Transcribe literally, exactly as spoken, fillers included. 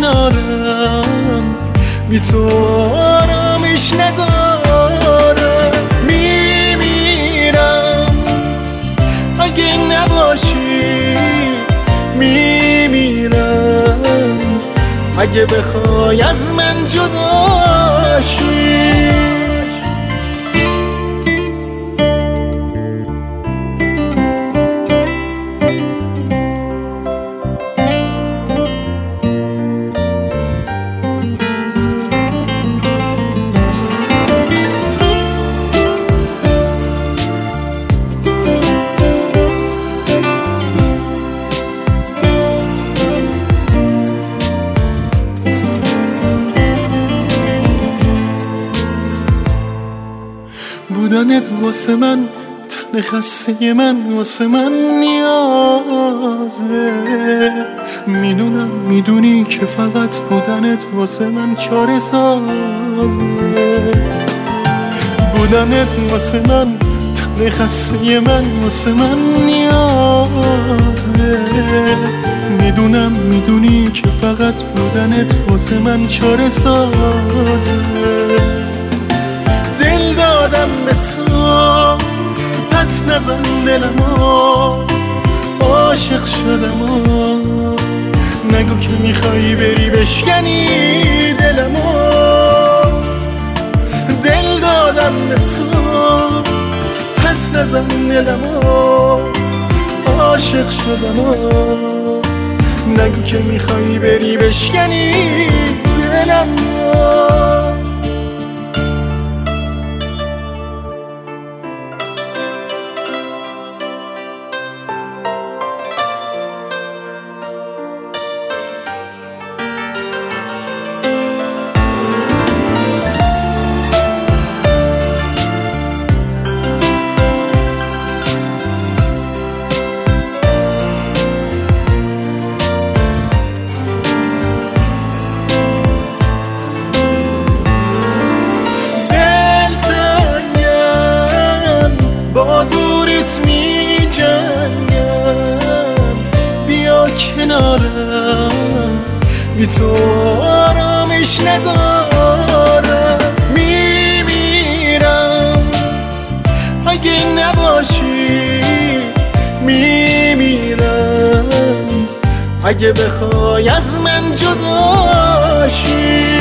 کنارم، بی تو آرامش ندارم. میمیرم اگه نباشی، میمیرم اگه بخوای از من جداشی. بودنت واسه من، تن خسته من واسه من نیازه. میدونم میدونی که فقط بودنت واسه من چاره سازه. بودنت واسه من، تن خسته من واسه من نیازه. میدونم میدونی که فقط بودنت واسه من چاره سازه. دل دادم به تو، پس نزن دلمو، عاشق شدم و نگو که میخوایی بری بشکنی دلمو. دل دادم به تو، پس نزن دلمو، عاشق شدم و نگو که میخوایی بری بشکنی دلمو. می جنگم، بیا کنارم، بی تو آرامش ندارم. میمیرم اگه نباشی، میمیرم اگه بخوای از من جداشی.